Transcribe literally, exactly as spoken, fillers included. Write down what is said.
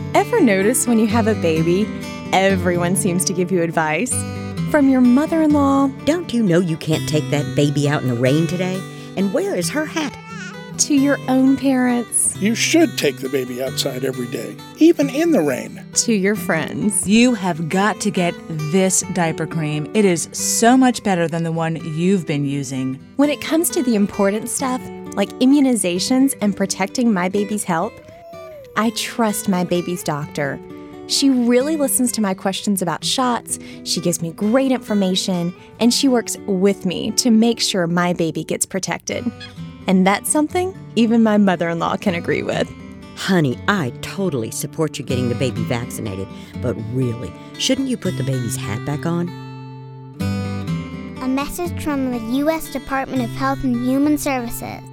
Ever notice when you have a baby, everyone seems to give you advice? From your mother-in-law. Don't you know you can't take that baby out in the rain today? And where is her hat? To your own parents. You should take the baby outside every day, even in the rain. To your friends. You have got to get this diaper cream. It is so much better than the one you've been using. When it comes to the important stuff, like immunizations and protecting my baby's health, I trust my baby's doctor. She really listens to my questions about shots, she gives me great information, and she works with me to make sure my baby gets protected. And that's something even my mother-in-law can agree with. Honey, I totally support you getting the baby vaccinated, but really, shouldn't you put the baby's hat back on? A message from the U S Department of Health and Human Services.